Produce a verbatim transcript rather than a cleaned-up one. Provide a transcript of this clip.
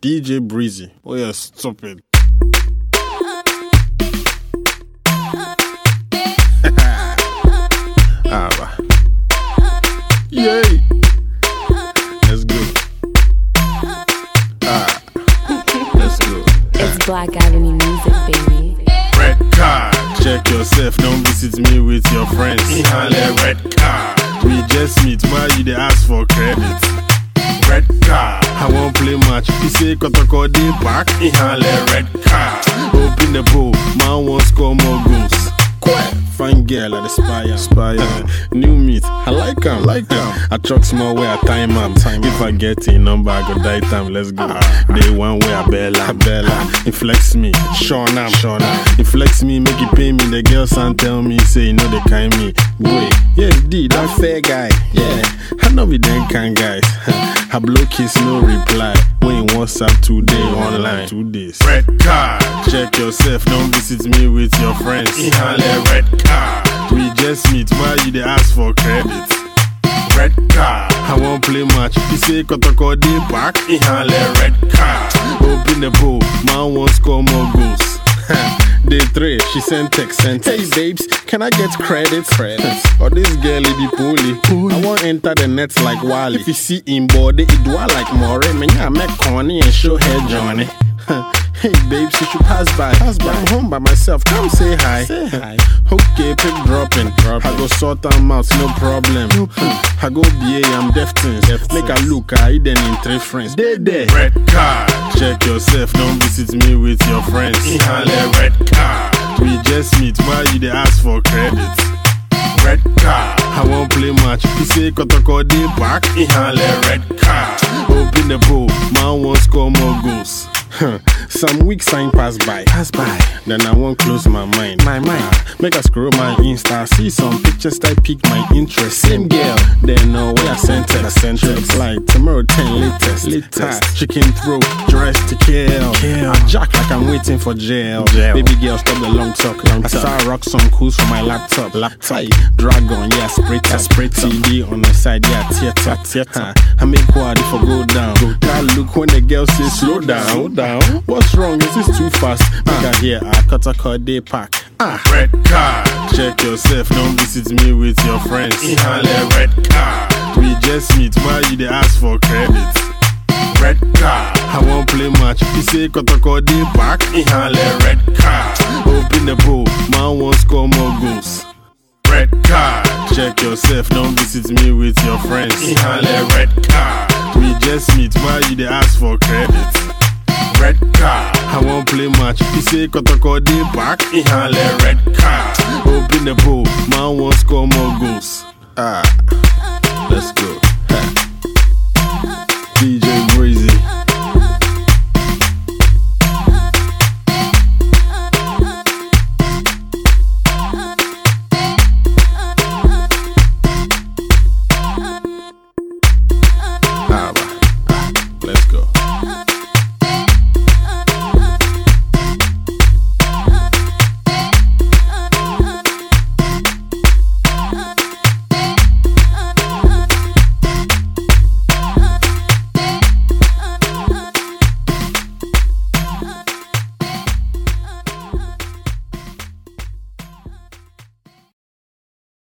D J Breezy. Oh yeah, stop it. Ah, yay. Let's go. Ah, let's go. It's Black Avenue music, baby. Red card. Check yourself, don't visit me with your friends. Inhale red card. We just meet, why you dey ask for credit? Red card. I won't play match. You say Kotoko dey back. Inhale red card. Open the bowl, man won't score more goals. Fine girl at the spire, spire. New meat, I like them, like them. I truck small way I time am. If I get a number, I go die time. Let's go. Day one way I bella, bella. It flex me, Sean am, Sean am. It flex me, make it pay me. The girl son tell me, say you know they kind me. Wait, yes, D, that fair guy. Yeah, I know be them kind guys. I blow kiss, no reply. When you WhatsApp today, online, two days. Red card. Check yourself, don't visit me with your friends. Inhale red card. We just meet, why you dey ask for credit? Red card. I won't play match. You say Kotoko dey back. Inhale red card. Open the bowl, man won't score more goals. Day three, she sent text, sent text. Hey babes, can I get credits? Credits. Or this girl be poorly. I won't enter the nets like Wally. If you see him body, it do like more. Me I make corny and show her Johnny. Hey babes, you should pass by. Pass by. I'm home by myself. Come say hi. Say hi. Okay, pick dropping. Drop I go sort them out, no problem. No I go B A, I'm deftins. Make a look, I then in three friends. They there. Red card. Check yourself, don't visit me with your friends. Inhale red card. We just meet, why you dey ask for credit? Red card. I won't play match. You say Kotoko dey back. Inhale red card. Open the bowl, man won't score more goals. Some weeks sign pass by, pass by. Then I won't close my mind, my mind. Uh, make I scroll my Insta, see some pictures that pique my interest. Same girl, then know where I sent it. I sent it like tomorrow ten latest, latest. Uh, chicken throat, dressed to kill. kill. I jack like I'm waiting for jail. jail. Baby girl, stop the long talk. Long I start rock some cools from my laptop. Laptop, hey, dragon, yeah, spray top. Spray T V on the side, yeah, theater, theater. Uh, I make quad if I go down. Go down. Look when the girl says slow down. Slow down. What's wrong? Is this too fast? Make uh, I hear I cut a card day pack. Ah, red card. Check yourself, don't visit me with your friends. Inhale red card. We just meet, why you dey ask for credit? Red card. I won't play match. You say Kotoko dey back. Inhale red card. Open the bowl, man won't score more goals. Red card. Check yourself, don't visit me with your friends. Inhale red card. We just meet, why you dey ask for credit? Red card. I won't play match. You say Kotoko dey back. Inhale red card. Open the bowl, man won't score more goals. Ah, let's go.